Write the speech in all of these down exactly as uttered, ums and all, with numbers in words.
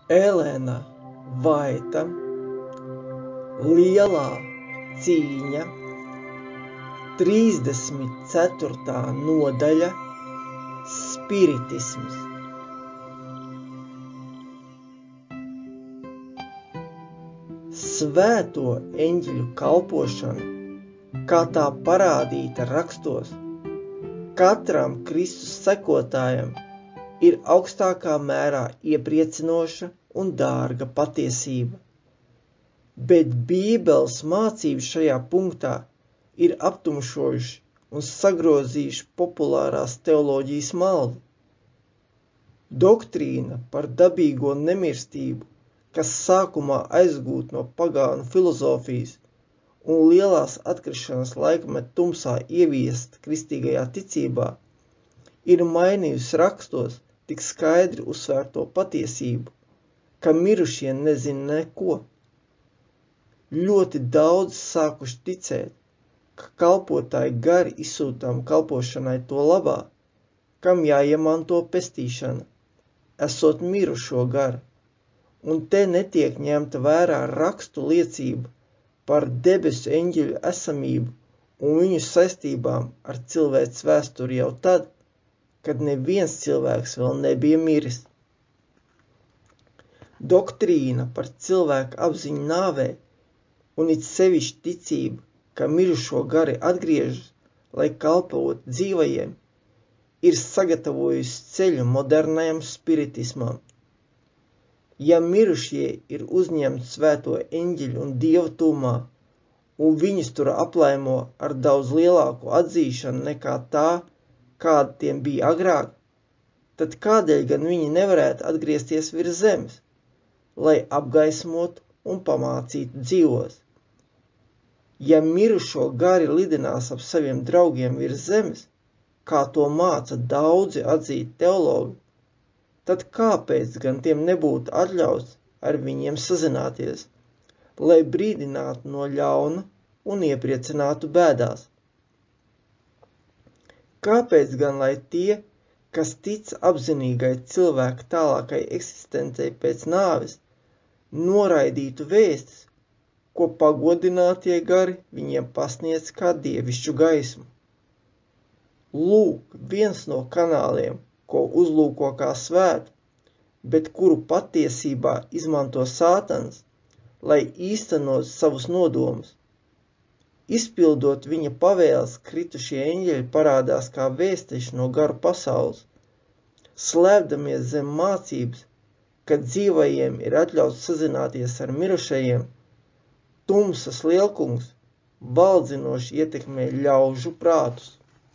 Elena Vaita, Lielā cīņa, trīsdesmit ceturtā nodaļa, Spiritisms. Svēto eņģeļu kalpošana, kā tā parādīta rakstos, katram Kristus sekotājam ir augstākā mērā iepriecinoša un dārga patiesība. Bet Bībeles mācības šajā punktā ir aptumšojuši un sagrozījuši populārās teoloģijas maldi. Doktrīna par dabīgo nemirstību, kas sākumā aizgūta no pagānu filozofijas un lielās atkrišanas laikmeta tumsā ieviesta kristīgajā ticībā, ir mainījusi rakstos tik skaidri uzsvērto patiesību, ka mirušie nezina neko. Ļoti daudz sākuši ticēt, ka kalpotāji gari izsūtām kalpošanai to labā, kam jāiemanto pestīšana, esot mirušo garu, un te netiek ņemta vērā rakstu liecība par debesu eņģeļu esamību un viņu saistībām ar cilvēces vēsturi jau tad, kad neviens cilvēks vēl nebija miris. Doktrīna par cilvēku apziņu nāvē un it sevišķi ticība, ka mirušo gari atgriežas, lai kalpotu dzīvajiem, ir sagatavojusi ceļu modernajam spiritismam. Ja mirušie ir uzņemti svēto eņģeļu un dieva tuvumā, un viņus tur aplaimo ar daudz lielāku atzīšanu nekā tā, kāda tiem bija agrāk, tad kādēļ gan viņi nevarētu atgriezties virs zemes, lai apgaismotu un pamācītu dzīvos? Ja mirušo gari lidinās ap saviem draugiem virs zemes, kā to māca daudzi atzīti teologi, tad kāpēc gan tiem nebūtu atļauts ar viņiem sazināties, lai brīdinātu no ļauna un iepriecinātu bēdās? Kāpēc gan lai tie, kas tic apzinīgai cilvēka tālākai eksistencei pēc nāves, noraidītu vēstis, ko pagodinātie gari viņiem pasniedz kā dievišķu gaismu? Lūk, viens no kanāliem, ko uzlūko kā svētu, bet kuru patiesībā izmanto Sātans, lai īstenot savus nodomus. Izpildot viņa pavēles, kritušie eņģeļi parādās kā vēsteši no garu pasaules, slēpdamies zem mācības, ka dzīvajiem ir atļauts sazināties ar mirušajiem. Tumsas lielkungs valdzinoši ietekmē ļaužu prātus.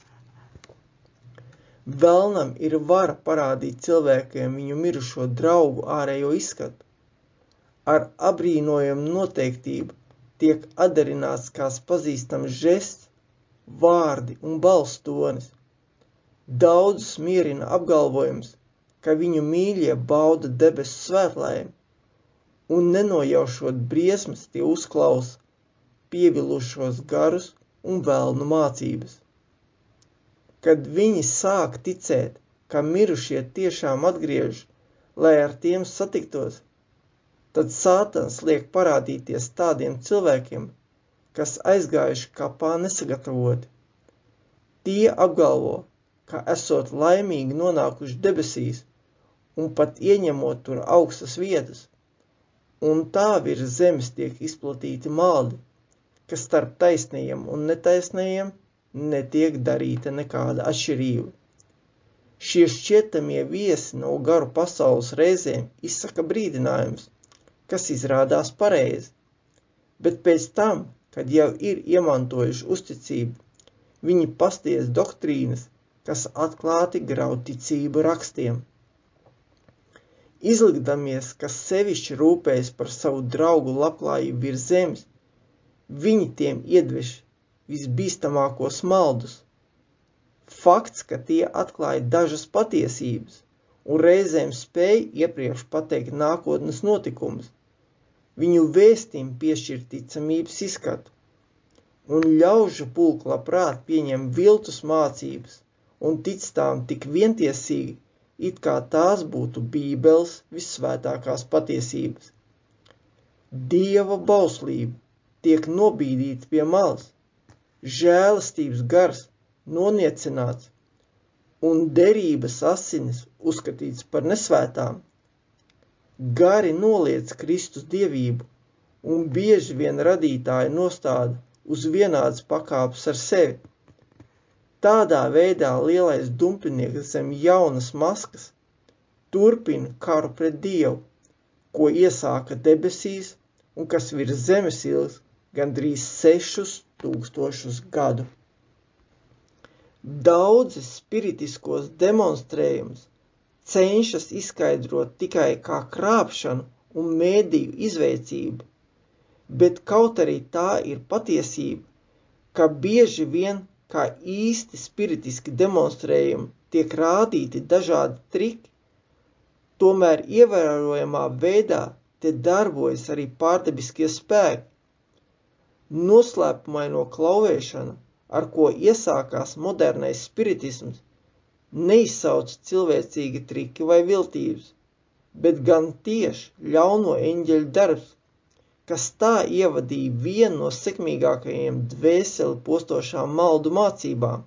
Velnam ir vara parādīt cilvēkiem viņu mirušo draugu ārējo izskatu. Ar abrīnojamu noteiktību tiek atdarināts kāds pazīstams žests, vārdi un balss tonis. Daudzus mierina apgalvojums, ka viņu mīļie bauda debesu svētlaimi, un nenojaušot briesmas tie uzklausa pievilušos garus un velnu mācības. Kad viņi sāk ticēt, ka mirušie tiešām atgriežas, lai ar tiem satiktos, tad Sātans liek parādīties tādiem cilvēkiem, kas aizgājuši kapā nesagatavoti. Tie apgalvo, ka esot laimīgi nonākuši debesīs un pat ieņemot tur augstas vietas, un tā virs zemes tiek izplatīti maldi, ka starp taisnajiem un netaisnajiem netiek darīta nekāda atšķirība. Šie šķietamie viesi no garu pasaules reizēm izsaka brīdinājums, kas izrādās pareizi, bet pēc tam, kad jau ir iemantojuši uzticību, viņi pastiedz doktrīnas, kas atklāti grauj ticību rakstiem. Izlikdamies, ka sevišķi rūpējas par savu draugu labklājību virs zemes, viņi tiem iedveš visbīstamākos maldus. Fakts, ka tie atklāja dažas patiesības un reizēm spēj iepriekš pateikt nākotnes notikumus, viņu vēstim piešķir ticamības izskatu, un ļaužu pulka labprāt pieņem viltus mācības un tic tām tik vientiesīgi, it kā tās būtu Bībeles vissvētākās patiesības. Dieva bauslība tiek nobīdīta pie malas, žēlastības gars noniecināts un derības asinis uzskatīts par nesvētām. Gari noliedz Kristus dievību un bieži vien radītāja nostāda uz vienādas pakāpes ar sevi. Tādā veidā lielais dumpinieks zem jaunas maskas turpina karu pret Dievu, ko iesāka debesīs un kas virs zemes ilgs gandrīz sešus tūkstošus gadu. Daudzi spiritiskos demonstrējumus cenšas izskaidrot tikai kā krāpšanu un mēdīju izveicību, bet kaut arī tā ir patiesība, ka bieži vien kā īsti spiritiski demonstrējumi tiek rādīti dažādi triki, tomēr ievērojamā veidā te darbojas arī pārdabiskie spēki. Noslēpumaino klauvēšana, ar ko iesākās modernais spiritisms, neizsauc cilvēcīgi triki vai viltības, bet gan tieši ļauno eņģeļu darbs, kas tā ievadīja vienu no sekmīgākajiem dvēseli postošām maldu mācībām.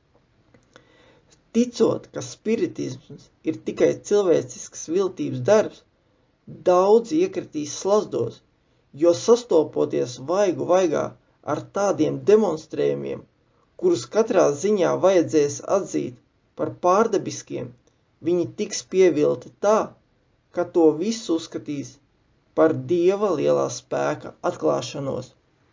Ticot, ka spiritisms ir tikai cilvēcisks viltības darbs, daudzi iekritīs slazdos, jo sastopoties vaigu vaigā ar tādiem demonstrējumiem, kurus katrā ziņā vajadzēs atzīt par pārdabiskiem, viņi tiks pievilti tā, ka to visu uzskatīs par Dieva lielā spēka atklāšanos.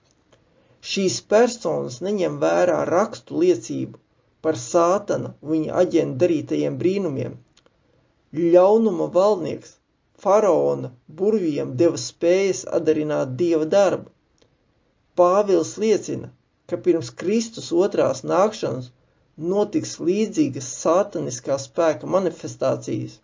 Šīs personas neņem vērā rakstu liecību par Sātana un viņa aģentu darītajiem brīnumiem. Ļaunuma valdnieks faraona burvjiem deva spējas atdarināt Dieva darbu. Pāvils liecina, ka pirms Kristus otrās nākšanas notiks līdzīgas sātaniskā spēka manifestācijas.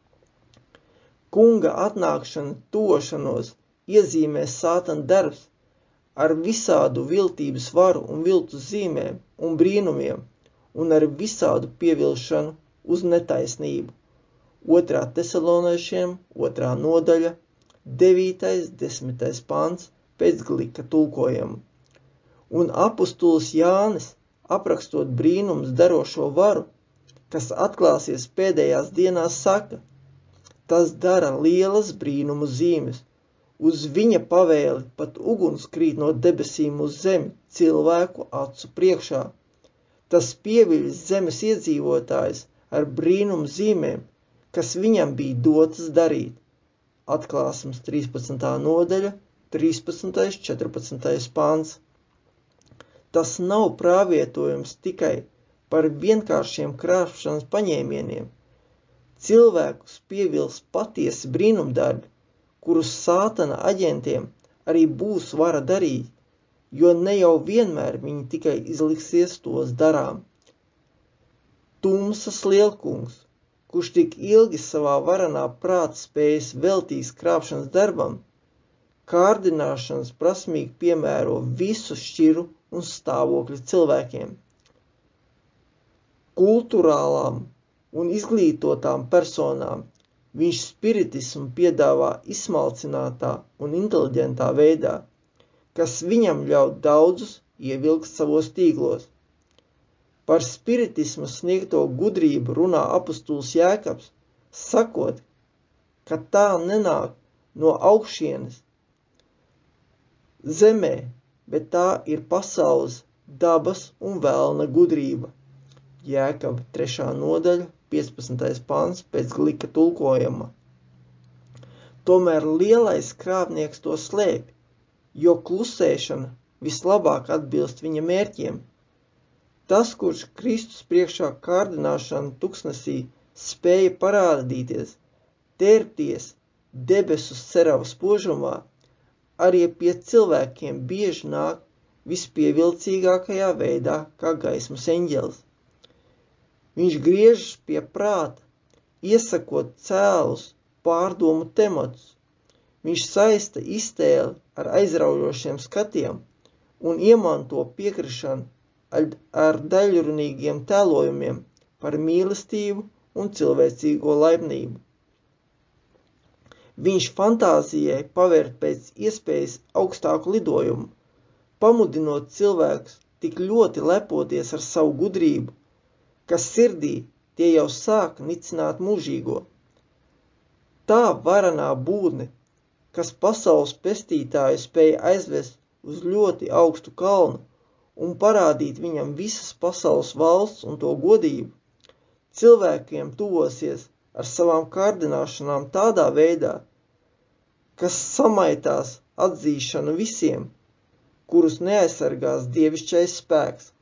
Kunga atnākšana tošanos iezīmē Sātana darbs ar visādu viltības varu un viltus zīmēm un brīnumiem un ar visādu pievilšanu uz netaisnību. Otrā Tesaloniešiem, otrā nodaļa, devītais, desmitais pants pēc Glika tulkojuma. Un apustulis Jānis, aprakstot brīnums darošo varu, kas atklāsies pēdējās dienās, saka, tas dara lielas brīnumu zīmes. Uz viņa pavēli pat uguns krīt no debesīm uz zemi cilvēku acu priekšā. Tas pieviļas zemes iedzīvotājs ar brīnumu zīmēm, kas viņam bija dotas darīt. Atklāsmes trīspadsmitā nodaļa, trīspadsmitais, četrpadsmitais pāns. Tas nav pravietojums tikai par vienkāršiem krāpšanas paņēmieniem. Cilvēkus pievils patiesi brīnumdarbi, kurus Sātana aģentiem arī būs vara darīt, jo ne jau vienmēr viņi tikai izliksies tos darām. Tumsas lielkungs, kurš tik ilgi savā varanā prāta spējas veltīs krāpšanas darbam, kārdināšanas prasmīgi piemēro visu šķiru un stāvokļu cilvēkiem. Kulturālām un izglītotām personām viņš spiritismu piedāvā izsmalcinātā un inteliģentā veidā, kas viņam ļauj daudzus ievilkt savos tīklos. Par spiritismu sniegto gudrību runā apustulis Jēkabs, sakot, ka tā nenāk no augšienes zemē, bet tā ir pasaules, dabas un velna gudrība. Jēkaba trešā nodaļa, piecpadsmitais pants pēc Glika tulkojuma. Tomēr lielais krāpnieks to slēpj, jo klusēšana vislabāk atbilst viņa mērķiem. Tas, kurš Kristus priekšā kārdināšana tuksnesī spēja parādīties, tērpties debesu serava spožumā, arī pie cilvēkiem bieži nāk vispievilcīgākajā veidā kā gaismas eņģelis. Viņš griežas pie prāta, iesakot cēlus pārdomu tematus. Viņš saista iztēli ar aizraujošiem skatiem un iemanto piekrišanu ar daļrunīgiem tēlojumiem par mīlestību un cilvēcīgo laipnību. Viņš fantāzijai pavērt pēc iespējas augstāku lidojumu, pamudinot cilvēkus tik ļoti lepoties ar savu gudrību, ka sirdī tie jau sāk nicināt mūžīgo. Tā varenā būtne, kas pasaules pestītāju spēja aizvest uz ļoti augstu kalnu un parādīt viņam visas pasaules valsts un to godību, cilvēkiem tuvosies ar savām kārdināšanām tādā veidā, kas samaitās atzīšanu visiem, kurus neaizsargās dievišķais spēks.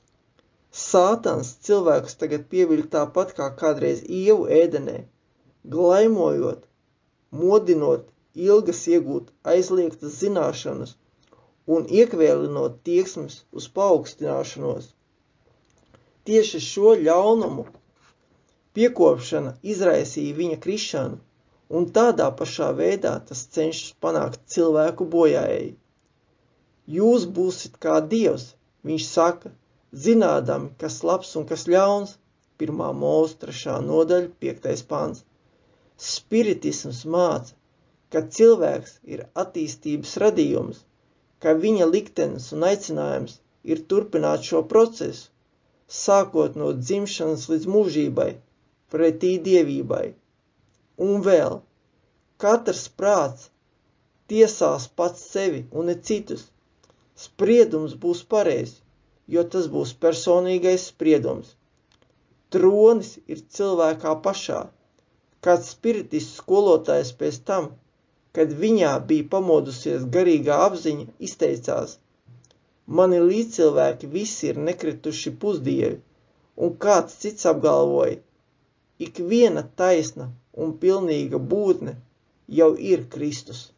Sātans cilvēkus tagad pieviļ tāpat kā kādreiz Ievu ēdenē, glaimojot, modinot ilgas iegūt aizliegtas zināšanas un iekvēlinot tieksmes uz paaugstināšanos. Tieši šo ļaunumu piekopšana izraisīja viņa krišanu, un tādā pašā veidā tas cenšas panākt cilvēku bojājēji. Jūs būsit kā Dievs, viņš saka, zinādami, kas labs un kas ļauns, pirmā Mūzes trešā nodaļa, piektais pants. Spiritisms māca, ka cilvēks ir attīstības radījums, ka viņa liktenis un aicinājums ir turpināt šo procesu, sākot no dzimšanas līdz mūžībai, pretī dievībai. Un vēl, katrs prāts tiesās pats sevi un ne citus. Spriedums būs pareizs, jo tas būs personīgais spriedums. Tronis ir cilvēkā pašā. Kāds spiritists skolotājs pēc tam, kad viņā bija pamodusies garīgā apziņa, izteicās: mani līdzcilvēki visi ir nekrituši pusdievi, un kāds cits apgalvoja: ik viena taisna un pilnīga būtne jau ir Kristus.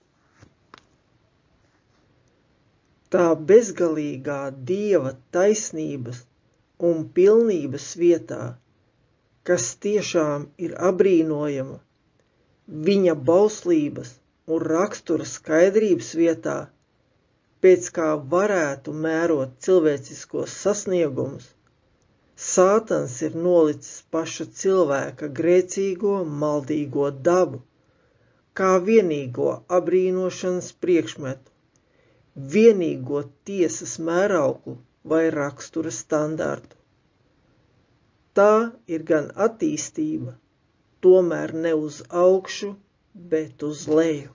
Tā bezgalīgā Dieva taisnības un pilnības vietā, kas tiešām ir abrīnojama, viņa bauslības un rakstura skaidrības vietā, pēc kā varētu mērot cilvēciskos sasniegumus, Sātans ir nolicis paša cilvēka grēcīgo, maldīgo dabu, kā vienīgo abrīnošanas priekšmetu, vienīgo tiesas mērauklu vai rakstura standartu. Tā ir gan attīstība, tomēr ne uz augšu, bet uz leju.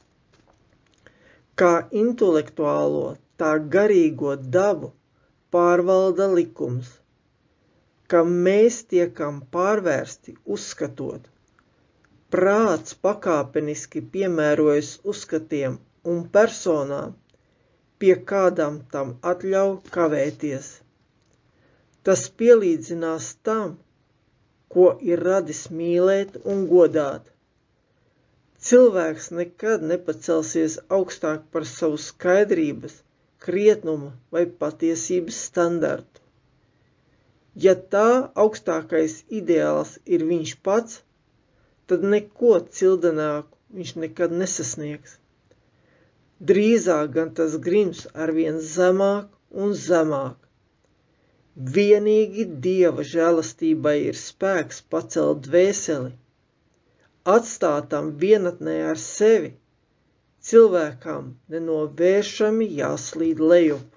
Kā intelektuālo, tā garīgo dabu pārvalda likums, ka mēs tiekam pārvērsti uzskatot. Prāts pakāpeniski piemērojas uzskatiem un personām, pie kādām tam atļauj kavēties. Tas pielīdzinās tam, ko ir radis mīlēt un godāt. Cilvēks nekad nepacelsies augstāk par savu skaidrības, krietnuma vai patiesības standartu. Ja tā augstākais ideāls ir viņš pats, tad neko cildenāku viņš nekad nesasniegs. Drīzāk gan tas grims arvien zemāk un zemāk. Vienīgi Dieva žēlastībai ir spēks pacelt dvēseli, atstātam vienatnē ar sevi, cilvēkam nenovēršami jāslīd lejup.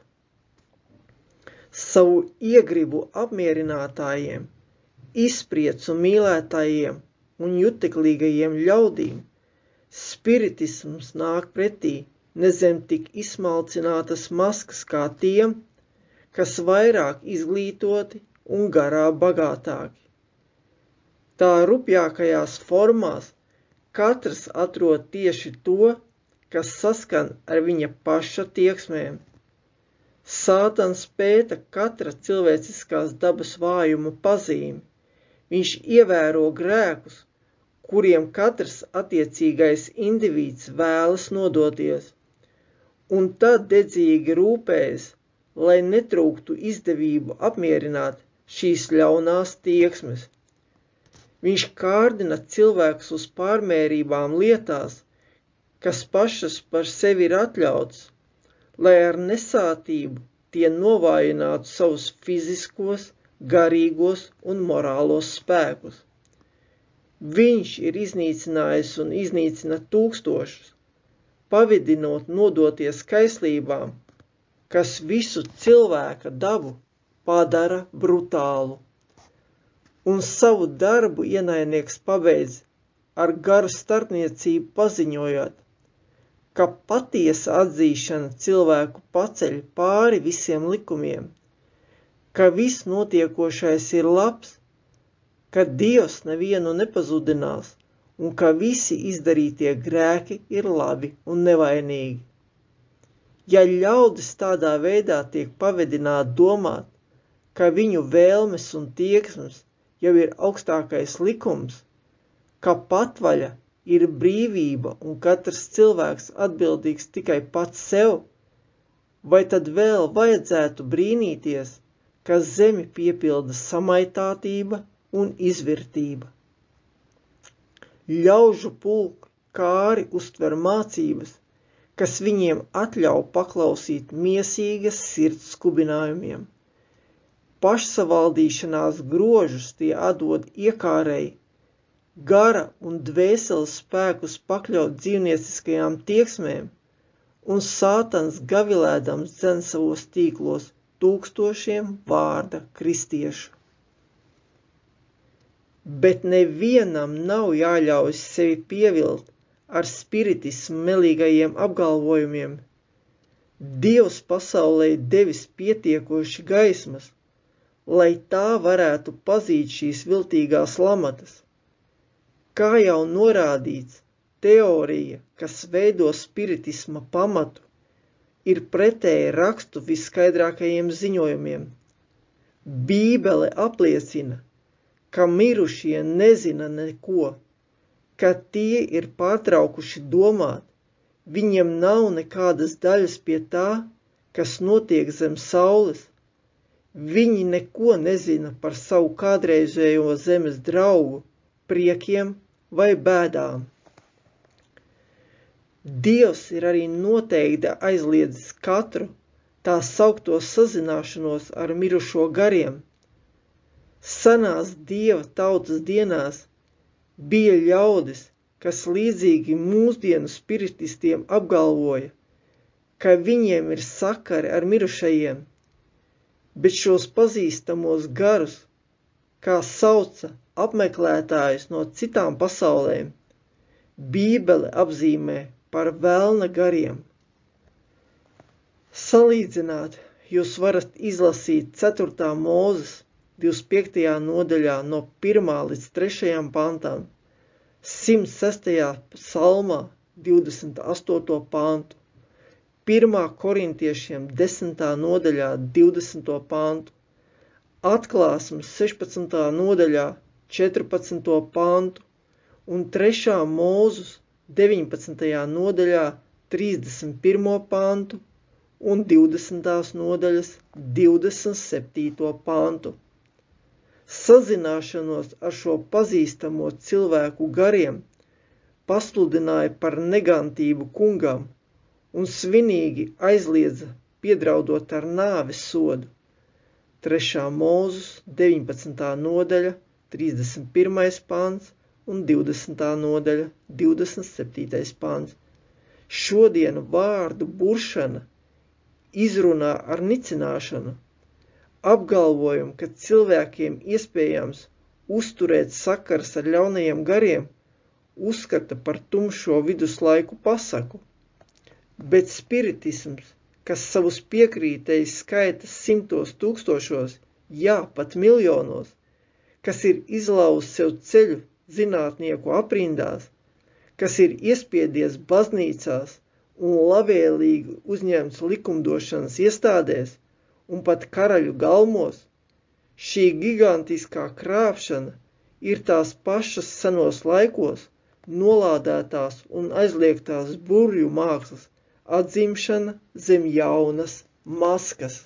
Savu iegribu apmierinātājiem, izpriecu mīlētājiem un juteklīgajiem ļaudīm spiritisms nāk pretī nezem tik izsmalcinātas maskas kā tiem, kas vairāk izglītoti un garā bagātāki. Tā rupjākajās formās katrs atrod tieši to, kas saskan ar viņa paša tieksmēm. Sātans pēta katra cilvēciskās dabas vājuma pazīmi. Viņš ievēro grēkus, kuriem katrs attiecīgais indivīds vēlas nodoties, un tad dedzīgi rūpējas, lai netrūktu izdevību apmierināt šīs ļaunās tieksmes. Viņš kārdina cilvēkus uz pārmērībām lietās, kas pašas par sevi ir atļauts, lai ar nesātību tie novājinātu savus fiziskos, garīgos un morālos spēkus. Viņš ir iznīcinājis un iznīcina tūkstošus, pavidinot nodoties kaislībām, kas visu cilvēka dabu padara brutālu. Un savu darbu ienaidnieks pabeidz ar garu starpniecību paziņojot, ka patiesa atzīšana cilvēku paceļ pāri visiem likumiem, ka viss notiekošais ir labs, ka Dievs nevienu nepazudinās un ka visi izdarītie grēki ir labi un nevainīgi. Ja ļaudis tādā veidā tiek pavedināti domāt, ka viņu vēlmes un tieksmes jau ir augstākais likums, ka patvaļa ir brīvība un katrs cilvēks atbildīgs tikai pats sev, vai tad vēl vajadzētu brīnīties, ka zemi piepilda samaitātība un izvirtība. Ļaužu pulki kāri uztver mācības, kas viņiem atļauj paklausīt miesīgas sirds skubinājumiem. Pašsavaldīšanās grožus tie atdod iekārēji, gara un dvēseles spēkus pakļaut dzīvnieciskajām tieksmēm, un sātans gavilēdams dzen savos tīklos tūkstošiem vārda kristiešu. Bet nevienam nav jāļaujas sevi pievilt ar spiritismu melīgajiem apgalvojumiem. Dievs pasaulē devis pietiekoši gaismas, lai tā varētu pazīt šīs viltīgās lamatas. Kā jau norādīts, teorija, kas veido spiritisma pamatu, ir pretēji rakstu viskaidrākajiem ziņojumiem. Bībele apliecina, ka mirušie nezina neko, ka tie ir pārtraukuši domāt, viņiem nav nekādas daļas pie tā, kas notiek zem saules. Viņi neko nezina par savu kādreizējo zemes draugu, priekiem vai bēdām. Dievs ir arī noteikti aizliedzis katru tā saukto sazināšanos ar mirušo gariem. Senās Dieva tautas dienās bija ļaudis, kas līdzīgi mūsdienu spiritistiem apgalvoja, ka viņiem ir sakari ar mirušajiem, bet šos pazīstamos garus, kā sauca apmeklētājus no citām pasaulēm, Bībele apzīmē par velna gariem. Salīdzināt jūs varat izlasīt ceturtā Mūzes divdesmit piektajā nodaļā no pirmā līdz trešajam pantam, simt sestajā psalmā divdesmit astoto pantu, pirmā korintiešiem desmitā nodaļā divdesmito pantu, atklāsmes sešpadsmitā nodaļā četrpadsmito pantu un trešā Mūzes deviņpadsmitajā nodaļā trīsdesmit pirmo pantu un divdesmitās nodaļas divdesmit septīto pantu. Sazināšanos ar šo pazīstamo cilvēku gariem pasludināja par negantību kungam un svinīgi aizliedza piedraudot ar nāves sodu. trešā Mūzes deviņpadsmitā nodaļa, trīsdesmit pirmais pants un divdesmitā nodaļa, divdesmit septītais pants. Šodien vārdu buršana izrunā ar nicināšanu. Apgalvojumu, ka cilvēkiem iespējams uzturēt sakars ar ļaunajiem gariem, uzskata par tumšo viduslaiku pasaku. Bet spiritisms, kas savus piekrītējus skaita simtos tūkstošos, jā, pat miljonos, kas ir izlauzis sev ceļu zinātnieku aprindās, kas ir iespiedies baznīcās un labvēlīgi uzņemts likumdošanas iestādēs un pat karaļu galmos, šī gigantiskā krāpšana ir tās pašas senos laikos nolādētās un aizliegtās burvju mākslas atzimšana zem jaunas maskas.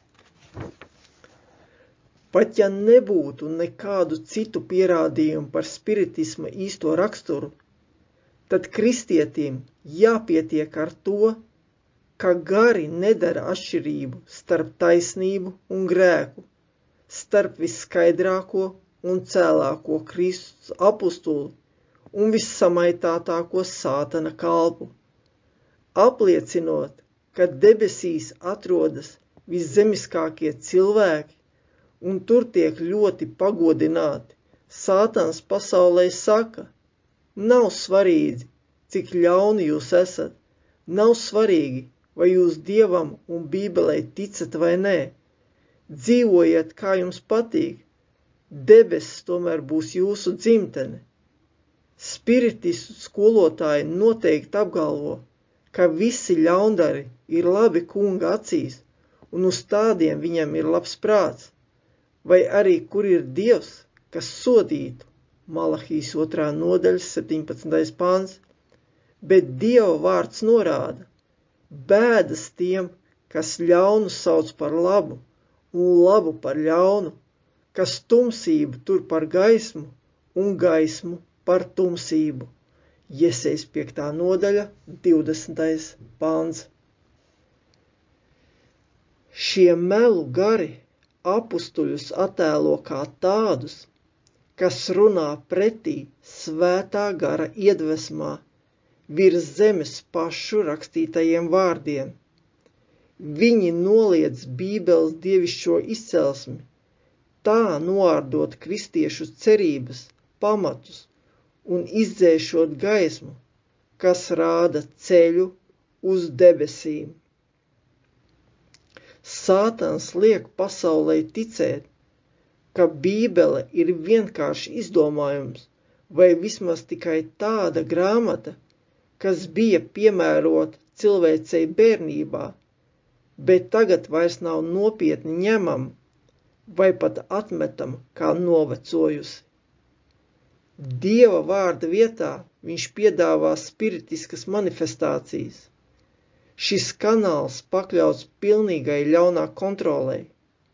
Pat ja nebūtu nekādu citu pierādījumu par spiritisma īsto raksturu, tad kristietim jāpietiek ar to, ka gari nedara atšķirību starp taisnību un grēku, starp viskaidrāko un cēlāko Kristus apustuli un vissamaitātāko sātana kalpu, apliecinot, ka debesīs atrodas viszemiskākie cilvēki, un tur tiek ļoti pagodināti. Sātans pasaulē saka, nav svarīgi, cik ļauni jūs esat, nav svarīgi, vai jūs Dievam un Bībelei ticat vai nē, dzīvojiet, kā jums patīk, debesis tomēr būs jūsu dzimtene. Spiritistu skolotāji noteikti apgalvo, ka visi ļaundari ir labi kunga acīs, un uz tādiem viņam ir labs prāts, vai arī kur ir Dievs, kas sodītu, Malahijas otrā nodaļas septiņpadsmitais pāns, bet Dieva vārds norāda, bēdas tiem, kas ļaunu sauc par labu un labu par ļaunu, kas tumsību tur par gaismu un gaismu par tumsību. Jesejs piektā nodaļa, divdesmitais pāns. Šie melu gari apustuļus attēlo kā tādus, kas runā pretī svētā gara iedvesmā virs zemes pašu rakstītajiem vārdiem. Viņi noliedz Bībeles dievišķo izcelsmi, tā noārdot kristiešu cerības pamatus un izdzēšot gaismu, kas rāda ceļu uz debesīm. Sātans liek pasaulē ticēt, ka Bībele ir vienkārši izdomājums vai vismaz tikai tāda grāmata, kas bija piemērota cilvēcei bērnībā, bet tagad vairs nav nopietni ņemama vai pat atmetama kā novecojusi. Dieva vārda vietā viņš piedāvā spiritiskas manifestācijas. Šis kanāls pakļauts pilnīgai ļaunā kontrolei.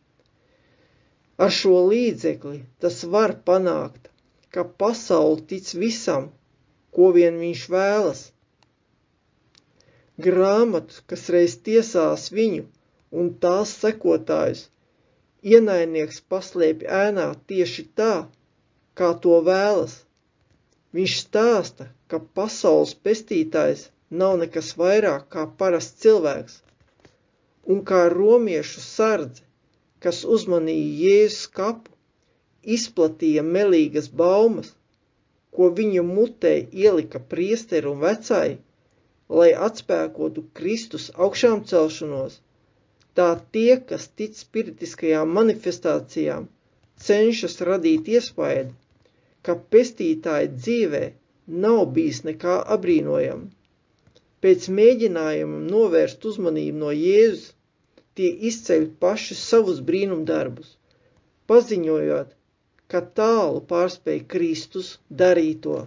Ar šo līdzekli tas var panākt, ka pasaule tic visam, ko vien viņš vēlas. Grāmatu, kas reiz tiesās viņu un tās sekotājus, ienaidnieks paslēpj ēnā tieši tā, kā to vēlas. Viņš stāsta, ka pasaules pestītājs nav nekas vairāk kā parasts cilvēks, un kā romiešu sardze, kas uzmanīja Jēzus kapu, izplatīja melīgas baumas, ko viņa mutē ielika priesteri un vecāji, lai atspēkotu Kristus augšām celšanos, tā tie, kas tic spiritiskajām manifestācijām, cenšas radīt iespaidu, ka pestītāja dzīvē nav bijis nekā abrīnojama. Pēc mēģinājumam novērst uzmanību no Jēzus, tie izceļ paši savus brīnumdarbus, paziņojot, ka tālu pārspēj Kristus darīto.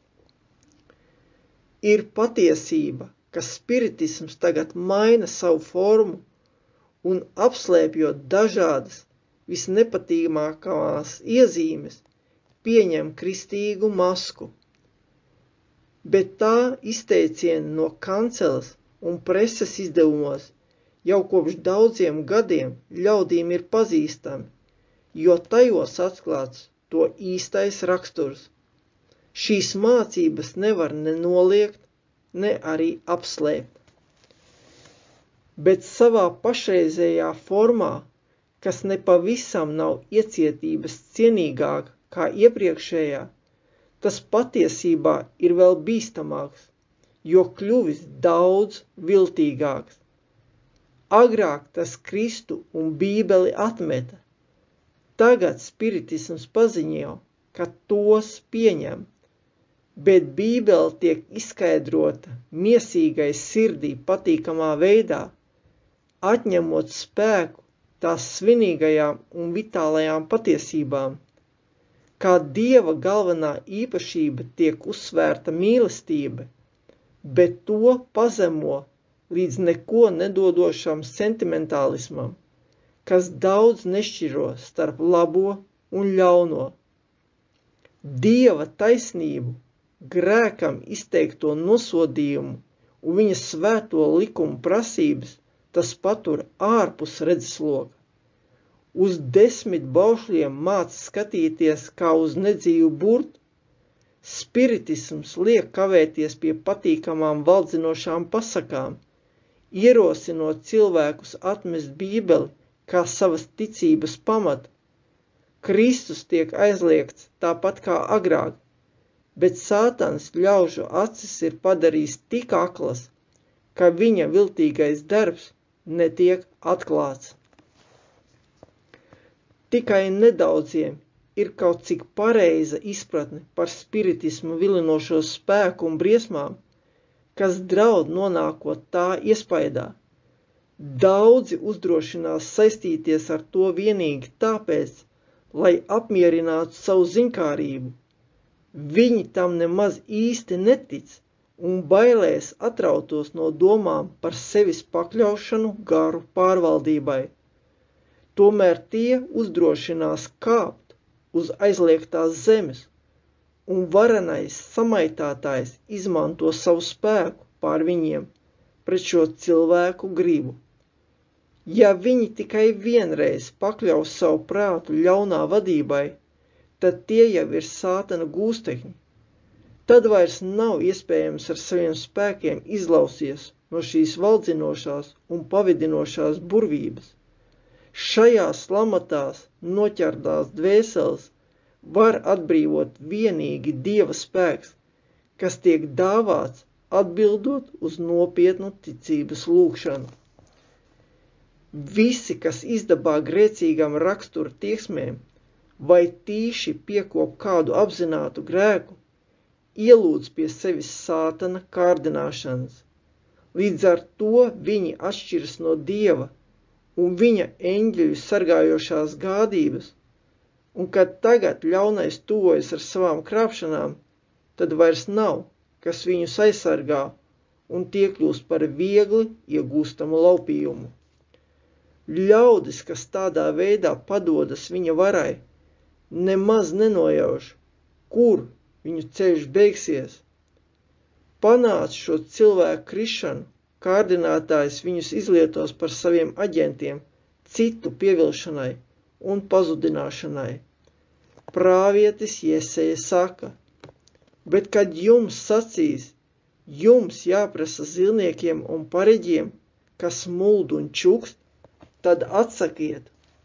Ir patiesība, ka spiritisms tagad maina savu formu un apslēpjot dažādas visnepatīkamākās iezīmes, pieņem kristīgu masku, bet tā izteicieni no kanceles un preses izdevumos jau kopš daudziem gadiem ļaudīm ir pazīstami, jo tajos atklāts to īstais raksturs. Šīs mācības nevar ne noliegt, ne arī apslēpt. Bet savā pašreizējā formā, kas nepavisam nav iecietības cienīgāka kā iepriekšējā, tas patiesībā ir vēl bīstamāks, jo kļuvis daudz viltīgāks. Agrāk tas Kristu un Bībeli atmeta, tagad spiritisms paziņo, ka tos pieņem, bet Bībele tiek izskaidrota miesīgai sirdī patīkamā veidā, atņemot spēku tās svinīgajām un vitālajām patiesībām. Kā Dieva galvenā īpašība tiek uzsvērta mīlestība, bet to pazemo līdz neko nedodošam sentimentālismam, kas daudz nešķiro starp labo un ļauno. Dieva taisnību, grēkam izteikto nosodījumu un viņa svēto likumu prasības tas patur ārpus redzesloka, Uz desmit baušļiem māc skatīties kā uz nedzīvu burtu. Spiritisms liek kavēties pie patīkamām valdzinošām pasakām, ierosinot cilvēkus atmest Bībeli kā savas ticības pamatu. Kristus tiek aizliegts tāpat kā agrāk, bet Sātans ļaužu acis ir padarījis tik aklas, ka viņa viltīgais darbs netiek atklāts. Tikai nedaudziem ir kaut cik pareiza izpratne par spiritismu vilinošo spēku un briesmām, kas draud nonākot tā iespaidā. Daudzi uzdrošinās saistīties ar to vienīgi tāpēc, lai apmierinātu savu ziņkārību. Viņi tam nemaz īsti netic un bailēs atrautos no domām par sevis pakļaušanu garu pārvaldībai. Tomēr tie uzdrošinās kāpt uz aizliegtās zemes, un varenais samaitātājs izmanto savu spēku pār viņiem pret šo cilvēku gribu. Ja viņi tikai vienreiz pakļaus savu prātu ļaunā vadībai, tad tie jau ir Sātana gūstekņi. Tad vairs nav iespējams ar saviem spēkiem izlausties no šīs valdzinošās un pavidinošās burvības. Šajās lamatās noķerdās dvēseles var atbrīvot vienīgi Dieva spēks, kas tiek dāvāts atbildot uz nopietnu ticības lūgšanu. Visi, kas izdabā grēcīgām rakstura tieksmēm, vai tīši piekop kādu apzinātu grēku, ielūdz pie sevis Sātana kārdināšanas. Līdz ar to viņi atšķiras no Dieva un viņa eņģeļu sargājošās gādības, un kad tagad ļaunais tuvojas ar savām krāpšanām, tad vairs nav, kas viņus aizsargā, un tie kļūst par viegli iegūstamu laupījumu. Ļaudis, kas tādā veidā padodas viņa varai, nemaz nenojauš, kur viņu ceļš beigsies. Panāc šo cilvēku krišanu, kārdinātājs viņus izlietos par saviem aģentiem, citu pievilšanai un pazudināšanai. Prāvietis Jeseja saka, bet kad jums sacīs, jums jāprasa zilniekiem un pareģiem, kas muld un čukst, tad atsakiet.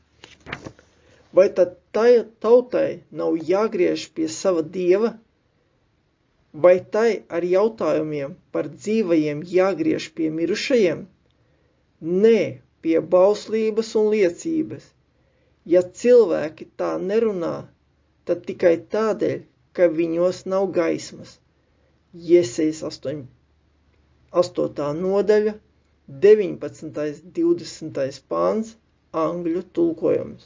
Vai tad tai tautai nav jāgriež pie sava Dieva? Vai tai ar jautājumiem par dzīvajiem jāgriež pie mirušajiem? Nē, pie bauslības un liecības. Ja cilvēki tā nerunā, tad tikai tādēļ, ka viņos nav gaismas. Jesejas astotā nodaļa, deviņpadsmitais divdesmitais pāns, angļu tulkojums.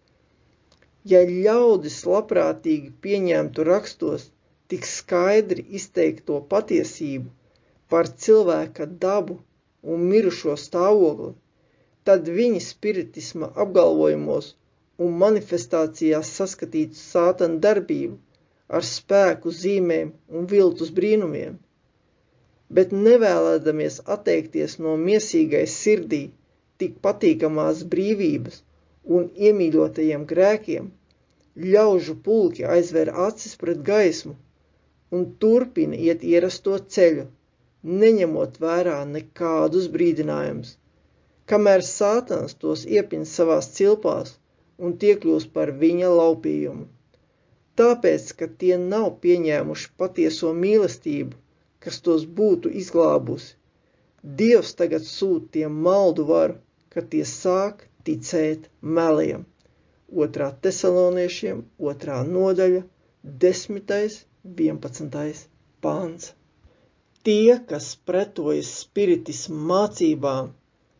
Ja ļaudis labprātīgi pieņemtu rakstos tik skaidri izteikto patiesību par cilvēka dabu un mirušo stāvokli, tad viņi spiritisma apgalvojumos un manifestācijās saskatītu Sātana darbību ar spēku zīmēm un viltus brīnumiem. Bet nevēlēdamies atteikties no miesīgai sirdī tik patīkamās brīvības un iemīļotajiem grēkiem, ļaužu pulki aizver acis pret gaismu un turpina iet ierasto ceļu, neņemot vērā nekādus brīdinājumus, kamēr Sātans tos iepin savās cilpās un tie kļūst par viņa laupījumu. Tāpēc, ka tie nav pieņēmuši patieso mīlestību, kas tos būtu izglābusi, Dievs tagad sūt tiem maldu varu, ka tie sāk ticēt meliem. Otrā Tesaloniešiem, otrā nodaļa, desmitais, vienpadsmitais pāns. Tie, kas pretojas spiritismu mācībām,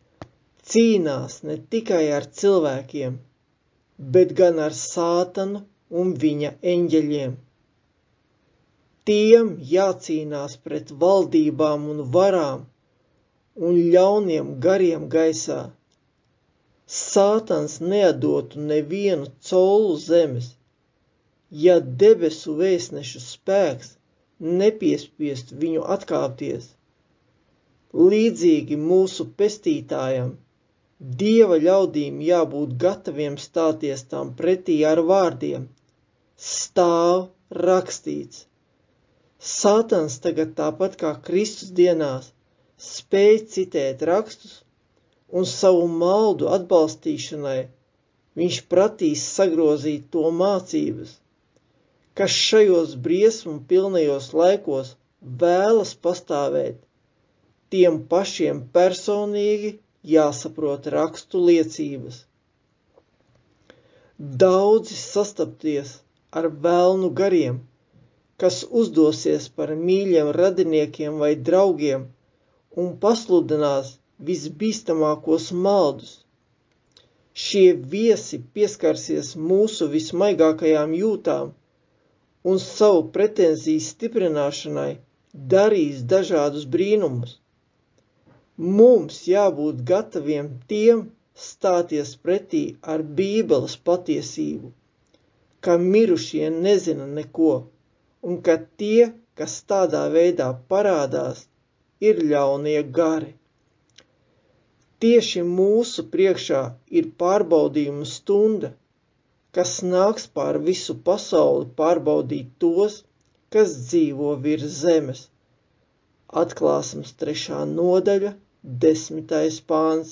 cīnās ne tikai ar cilvēkiem, bet gan ar Sātanu un viņa eņģeļiem. Tiem jācīnās pret valdībām un varām un ļauniem gariem gaisā. Sātans neatdotu nevienu colu zemes, ja debesu vēstnešu spēks nepiespiest viņu atkāpties. Līdzīgi mūsu pestītājam, Dieva ļaudīm jābūt gataviem stāties tam pretī ar vārdiem. Stāv rakstīts. Sātans tagad tāpat kā Kristus dienās spēj citēt rakstus, un savu maldu atbalstīšanai viņš pratīs sagrozīt to mācības, kas šajos briesmu pilnajos laikos vēlas pastāvēt. Tiem pašiem personīgi jāsaprot rakstu liecības. Daudzi sastapties ar velnu gariem, kas uzdosies par mīļiem radiniekiem vai draugiem un pasludinās visbīstamākos maldus. Šie viesi pieskarsies mūsu vismaigākajām jūtām un savu pretenziju stiprināšanai darīs dažādus brīnumus. Mums jābūt gataviem tiem stāties pretī ar Bībeles patiesību, ka mirušie nezina neko, un ka tie, kas tādā veidā parādās, ir ļaunie gari. Tieši mūsu priekšā ir pārbaudījuma stunda, kas nāks pār visu pasauli pārbaudīt tos, kas dzīvo virs zemes. Atklāsmes trešā nodaļa, desmitais pāns.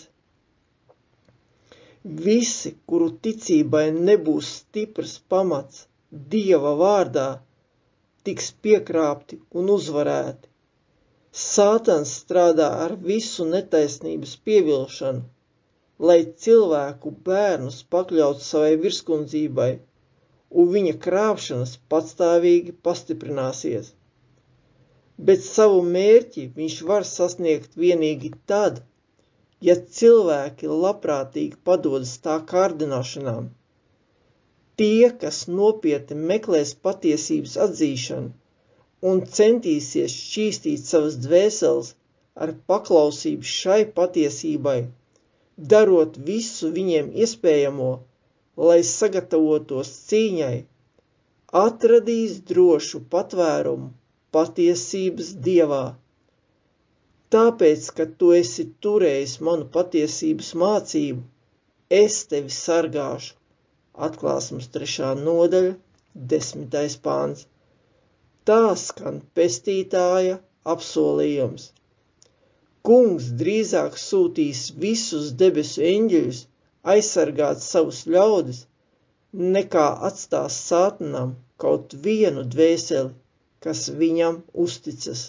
Visi, kuru ticībai nebūs stiprs pamats Dieva vārdā, tiks piekrāpti un uzvarēti. Sātans strādā ar visu netaisnības pievilšanu, lai cilvēku bērnus pakļautu savai virskundzībai, un viņa krāpšanas patstāvīgi pastiprināsies. Bet savu mērķi viņš var sasniegt vienīgi tad, ja cilvēki labprātīgi padodas tā kārdināšanām. Tie, kas nopietni meklēs patiesības atzīšanu un centīsies šķīstīt savas dvēseles ar paklausību šai patiesībai, darot visu viņiem iespējamo, lai sagatavotos cīņai, atradīs drošu patvērumu patiesības Dievā. Tāpēc, ka tu esi turējis manu patiesības mācību, es tevi sargāšu. Atklāsmes trešā nodaļa, desmitais pāns. Tā skan pestītāja apsolījums. Kungs drīzāk sūtīs visus debesu eņģeļus aizsargāt savus ļaudis, nekā atstās Sātanam kaut vienu dvēseli, kas viņam uzticas.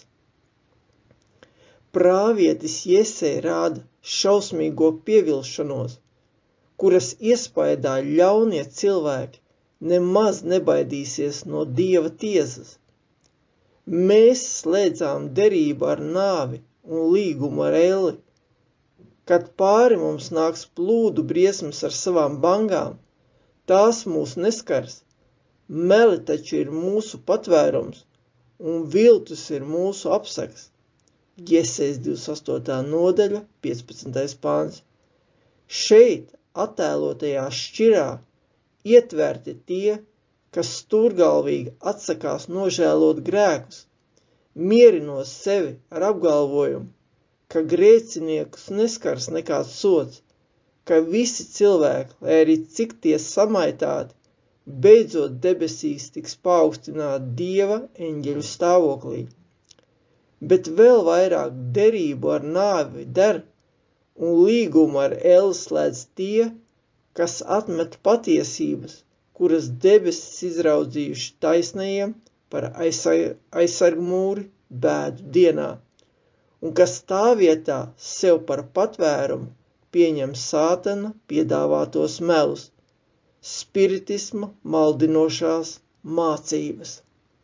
Prāvietis Jesē rāda šausmīgo pievilšanos, kuras iespaidā ļaunie cilvēki nemaz nebaidīsies no Dieva tiesas. Mēs slēdzām derību ar nāvi un līgumu ar elli. Kad pāri mums nāks plūdu briesmas ar savām bangām, tās mūs neskars. Meli taču ir mūsu patvērums, un viltus ir mūsu apseks. Jesejs divdesmit astotā nodaļa, piecpadsmitais pāns. Šeit, attēlotajā šķirā, ietverti tie, kas stūrgalvīgi atsakās nožēlot grēkus, mierinos sevi ar apgalvojumu, ka grēciniekus neskars nekāds sods, ka visi cilvēki, lai arī cik tie samaitāti, beidzot debesīs tiks paaugstināti Dieva eņģeļu stāvoklī. Bet vēl vairāk derību ar nāvi der un līgumu ar elli slēdz tie, kas atmet patiesības, kuras debesis izraudzījuši taisnajiem par aizsargmūri bēdu dienā, un kas tā vietā sev par patvērumu pieņem Sātana piedāvātos melus, spiritisma maldinošās mācības.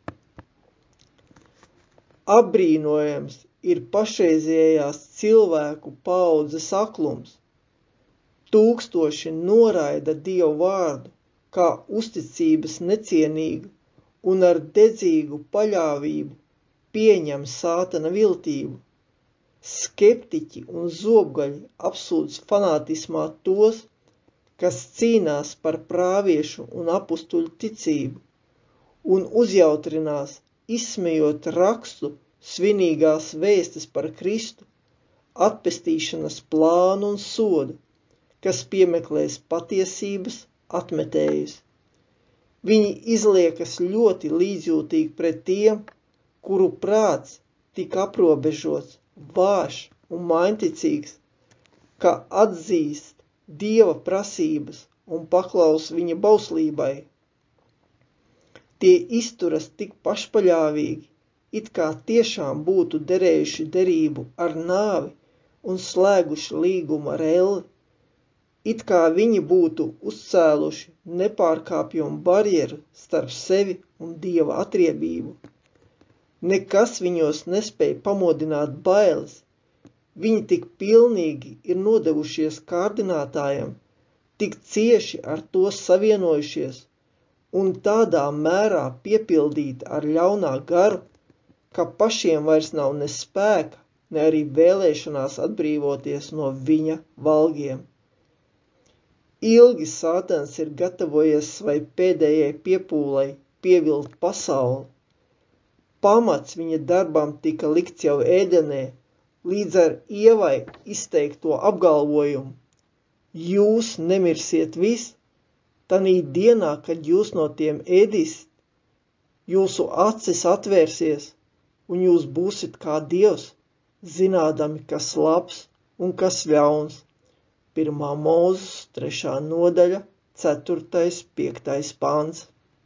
Apbrīnojams ir pašreizējās cilvēku paaudzes aklums. Tūkstoši noraida Dievu vārdu kā uzticības necienīgu un ar dedzīgu paļāvību pieņem Sātana viltību. Skeptiķi un zobgaļi apsūdz fanātismā tos, kas cīnās par prāviešu un apustuļu ticību, un uzjautrinās, izsmejot rakstu svinīgās vēstis par Kristu, atpestīšanas plānu un sodu, kas piemeklēs patiesības atmetējus. Viņi izliekas ļoti līdzjūtīgi pret tiem, kuru prāts tik aprobežots, vājš un mainticīgs, ka atzīst Dieva prasības un paklaus viņa bauslībai. Tie izturas tik pašpaļāvīgi, it kā tiešām būtu derējuši derību ar nāvi un slēguši līgumu ar elli, it kā viņi būtu uzcēluši nepārkāpjumu barjeru starp sevi un Dieva atriebību. Nekas viņos nespēja pamodināt bailes, viņi tik pilnīgi ir nodevušies kārdinātājam, tik cieši ar to savienojušies un tādā mērā piepildīti ar ļaunā garu, ka pašiem vairs nav ne spēka, ne arī vēlēšanās atbrīvoties no viņa valgiem. Ilgi Sātans ir gatavojies savai pēdējai piepūlei pievilt pasauli. Pamats viņa darbam tika likts jau ēdenē, līdz ar Ievai izteikto apgalvojumu: jūs nemirsiet vis, tanī dienā, kad jūs no tiem ēdīsiet, jūsu acis atvērsies, un jūs būsit kā Dievs, zinādami, kas labs un kas ļauns. Pirmā Mūzes trešā nodaļa, ceturtais, piektais pāns.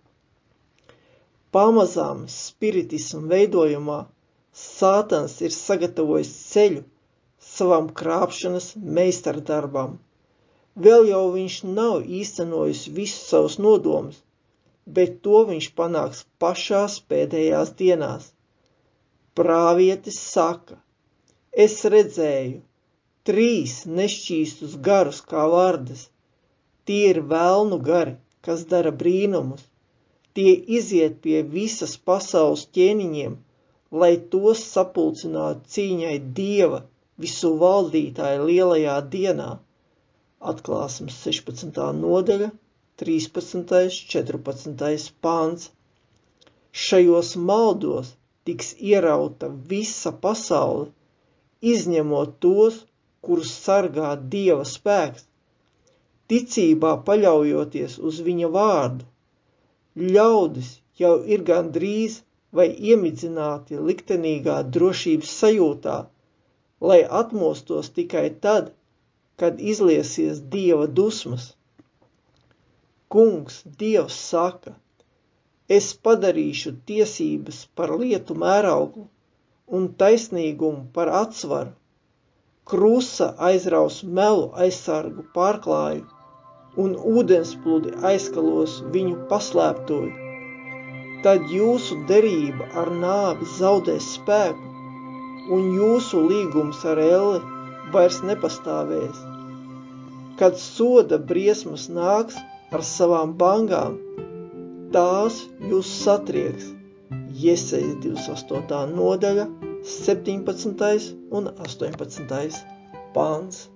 Pamazām spiritismu veidojumā Sātans ir sagatavojis ceļu savam krāpšanas meistardarbam. Vēl jau viņš nav īstenojis visus savus nodomus, bet to viņš panāks pašās pēdējās dienās. Prāvietis saka: es redzēju trīs nešķīstus garus kā vardes. Tie ir velnu gari, kas dara brīnumus. Tie iziet pie visas pasaules ķēniņiem, lai tos sapulcinātu cīņai Dieva visu valdītāja lielajā dienā. Atklāsmes sešpadsmitā nodaļa, trīspadsmitais, četrpadsmitais pāns. Šajos maldos tiks ierauta visa pasaule, izņemot tos, kurus sargā Dieva spēks, ticībā paļaujoties uz viņa vārdu. Ļaudis jau ir gandrīz vai iemidzināti liktenīgā drošības sajūtā, lai atmostos tikai tad, kad izliesies Dieva dusmas. Kungs, Dievs saka: es padarīšu tiesības par lietu mērauklu un taisnīgumu par atsvaru. Krusa aizraus melu aizsargu pārklāju, un ūdenspludi aizkalos viņu paslēptuvi. Tad jūsu derība ar nāvi zaudēs spēku, un jūsu līgums ar elli vairs nepastāvēs. Kad soda briesmas nāks ar savām bangām, tās jūs satrieks. Jesejas divdesmit astotā nodaļa, septiņpadsmitais un astoņpadsmitais pāns.